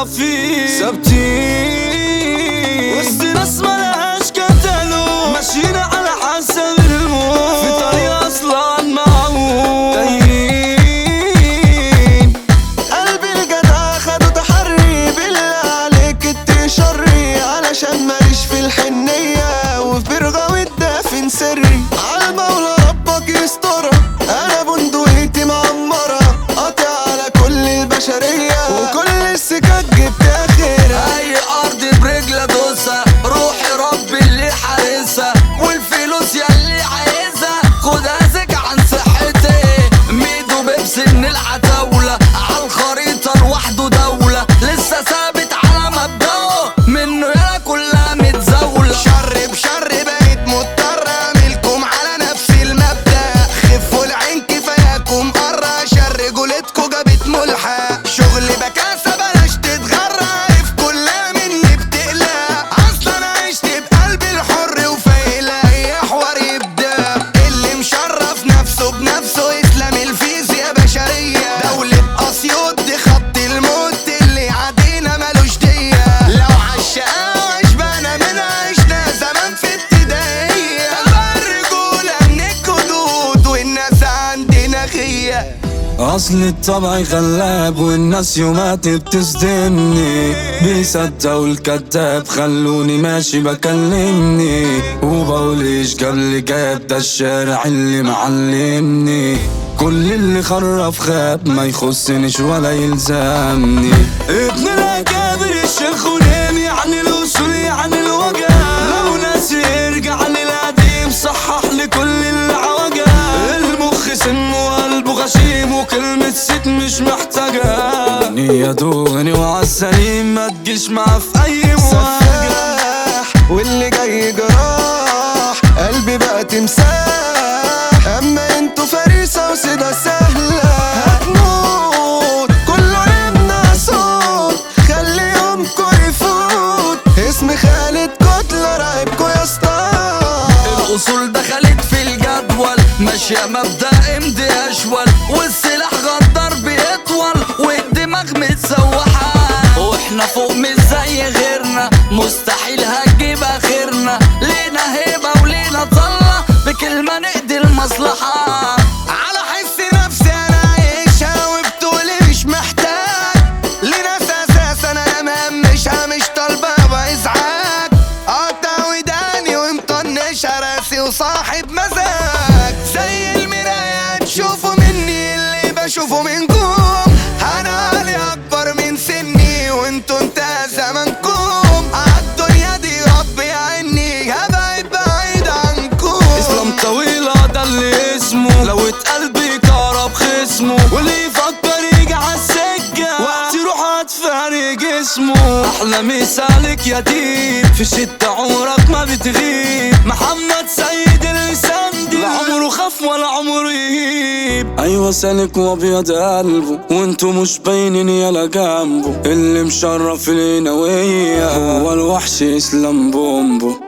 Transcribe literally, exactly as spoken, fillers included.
واقفين ثابتين وسط ناس ملهاش كتالوج، ماشيين على حسب الموت في طريق اصلا معقول تايهين. قلبي الجدع خدوا تحري، بالله عليك اتشري علشان ماليش في الحنية وفي برغوة دافن سري. عالمولى ربك يسترها، انا بندقيتي معمرة قاطع على كل البشرية وكل السكك جبت اخرها. اي ارض برجل دوسة، روحي ربي اللي حارسها والفلوس ياللي عايزها خدها زك عن صحتي. ميدو بيبسي من العتاولة عالخريطة لوحده دولة، لسه ثابت على مبدأه منه يالا كلها متزاولة. شر بشر بقيت مضطر اعملكم على نفس المبدأ، خفوا العين كفاياكم قرة شر جولتكوا جابت ملحق. شغل بكاسة بلاش تتغرى، في كلها مني بتقلق، اصلا انا عشت بقلبي الحر وفايق لاي حوار يبدأ. اللي مشرف نفسه بنفسه اسلام الفيزياء بشرية، دولة اسيوط دي خط الموت اللي عدينا ملوش دية. لو عالشقاوة عشبانة منها عشنا زمان في ابتدائية، الرجولة من الجدود والناس عندنا غية. اصل الطبع غلاب والناس يومات بتصدمني، بيصدقوا الكداب خلوني ماشي بكلمني وبقول ايش قبل جاب، ده الشارع اللي معلمني. كل اللي خرف خاب ما يخصنيش ولا يلزمني. ابن الاكابر الشيخ ونيمي عن الاصول عن الوجع، لو ناسي يرجع للقديم صحح لكل العوجة. المخ سم وقلبه غشيم وكلمة ست مش محتاجة، نية دوني وعالسليم ما تجيش معاه في اي مواجهة. واللي جاي جراح قلبي بقى تمساح، اما انتوا فريسة وسيدة سهلة هتموت. كله يمنع صوت خلي يومكوا يفوت، اسم خالد كتلة راقبكوا يا اسطى. الاصول دخلت في الجدول ماشية مبدأ امضي اشول، والسلاح غدار بيطول والدماغ متسوحة، واحنا فوق مش زي غيرنا مستحيل هتجيب اخرنا. لينا هيبة ولينا طلة بكلمة نقضي المصلحة. على حس نفسي انا عايشها وبتقولي مش محتاج لناس اساسا انا مهمشها مش طالبة بازعاج. قاطع وداني ومطنشها راسي وصاحب مزاج، زي المراية تشوفوا مني اللي بشوفه منكم. انا علي اكبر من سني وانتوا انتهى زمنكم، عالدنيا دي ربي يعيني هبعد بعيد عنكم. اسلام طويلة ده اللي اسمه، لو اتقلب بيكهرب خصمه، واللي يفكر يجي عالسكة وقت يروح هتفارق جسمه. احلى مثالك يا ديب في الشتا عمرك ما بتغيب، محمد سيد اللسان دي لا عمره خاف ولا عمره يهيب. ايوه سالك وابيض قلبه وانتو مش باينين يالا جنبه، اللي مشرف لينا وياه هو الوحش اسلام بومبو.